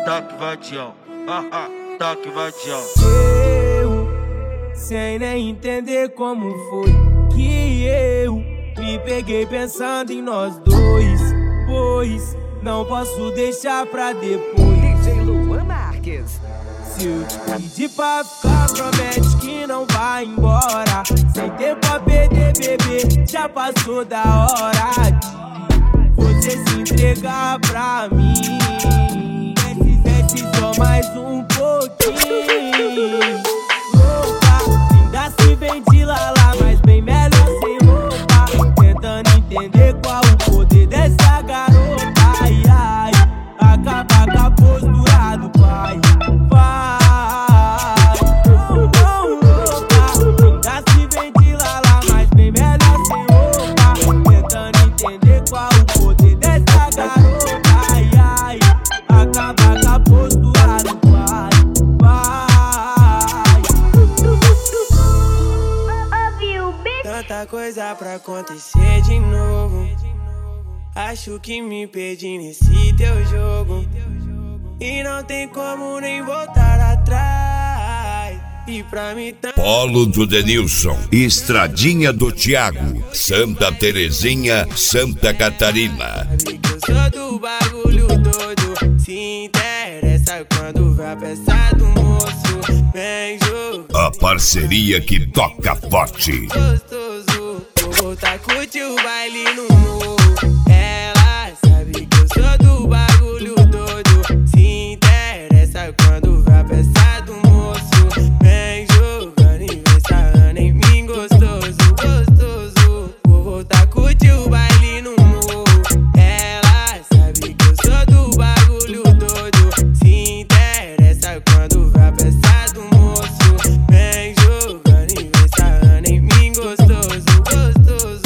toque vadião, toque vadião. Sem nem entender como foi que eu me peguei pensando em nós dois, pois não posso deixar pra depois. DJ Luan Marques. Se eu te pedir pra ficar, promete que não vai embora. Sem tempo a perder, bebê, já passou da hora de você se entregar pra mim. Desce só mais um pouquinho. Louca, ainda se vem de lala, mas bem melhor sem roupa. Tentando entender qual o poder dessa garota. Ai, ai, acaba com a postura do pai. Tanta coisa pra acontecer de novo. Acho que me perdi nesse teu jogo e não tem como nem voltar atrás. E pra mim Polo do Denilson, Estradinha do Thiago, Santa Terezinha, Santa Catarina. Eu sou do bagulho todo, se interessa quando vai pensar do moço. Vem jogar. A parceria que toca forte. Gostoso, vou voltar a curtir o baile no morro. Ela sabe que eu sou do bagulho todo, se interessa quando vai pensar do moço. Vem jogando e vem sarrando em mim, gostoso, gostoso. Vou voltar a curtir o baile no morro. Ela sabe que eu sou do bagulho todo, se interessa quando vai pensar do moço. Vem jogando e vem sarrando em mim, gostoso, gostoso.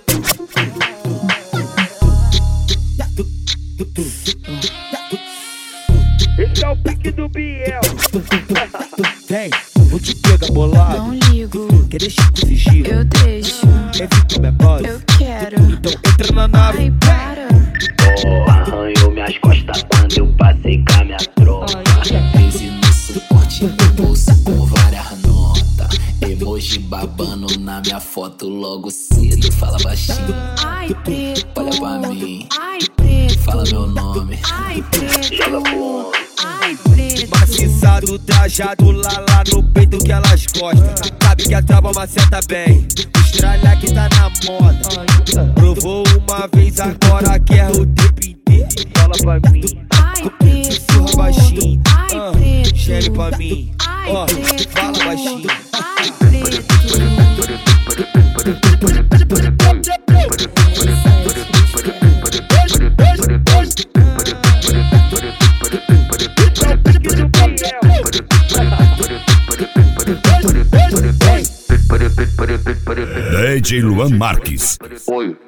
Esse é o pique do Biel. Vem, vou te pegar bolado. Não ligo, Quer deixar com sigilo? eu deixo, Quer ficar minha base? eu quero. Então entra na nave. Ai, para. Oh, arranhou minhas costas quando eu passei com a minha tropa. Crise no suporte, bolsa com várias notas. Emoji babando na minha foto logo cedo. Fala baixinho, Ai, preto. olha pra mim. Ai, preto. Fala meu nome, Ai, preto. joga pro homem. Ai, preto. Maciçado, trajado, lá no peito que elas gostam. Sabe que a trava maceta bem. Estralha que tá na moda. Provou uma vez, agora quer o tempo inteiro. Fala pra mim, Ai, preto. sussurra baixinho. Ai, preto. Gere pra mim, Ai, ó, preto. fala baixinho. Ai, preto. DJ Luan Marques. Oi.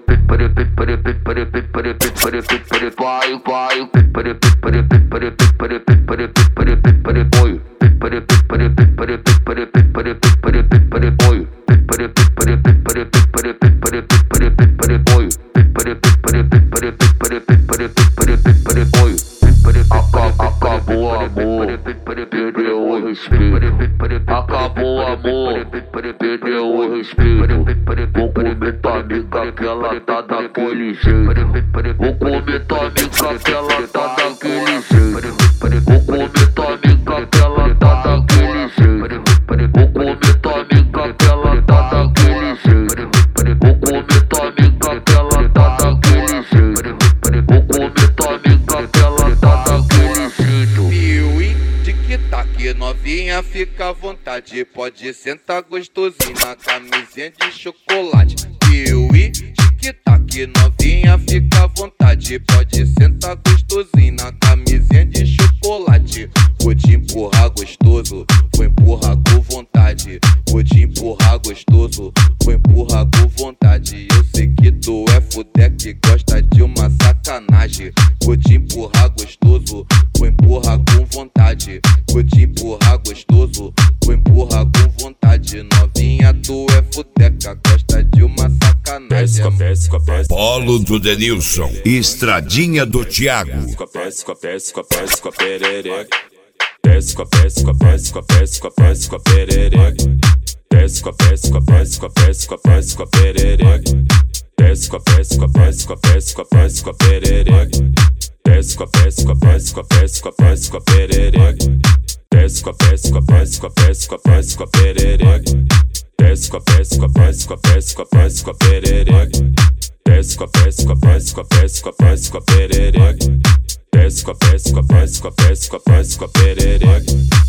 Acabou amor, perdeu o respeito. Acabou amor, perdeu o respeito. Vou comer tua amiga que ela tá daquele jeito. Vou comer tua amiga que ela tá daquele jeito. Vou comer tua amiga que ela tá daquele jeito. Vou comer tua amiga que ela tá daquele jeito. Vou comer tua amiga que ela tá daquele jeito. Vou comer tua amiga que ela tá daquele jeito. Piuí, tic-tac, novinha, fica à vontade. Pode sentar gostosinho na camisinha de chocolate. Piuí, tic-tac, novinha, fica à vontade. Pode sentar gostosinho na camisinha de chocolate. Vou te empurrar gostoso, vou empurrar com vontade. Vou te empurrar gostoso, vou empurrar com vontade. Eu sei que tu é fudé que gosta de uma sacanagem. sacanagem. Vou te empurrar gostoso, vou empurrar com vontade. Vou te empurrar gostoso, vou empurrar com vontade. Novinha, tu é fudeca, gosta de uma sacanagem. Polo do Denilson, Estradinha do Thiago. Desce com a perereca. Desce com a perereca. Desce com a perereca. Desce com a perereca. Desce com a perereca. Desce com a perereca. Desce com a perereca. Desce com a perereca. Desce com a perereca.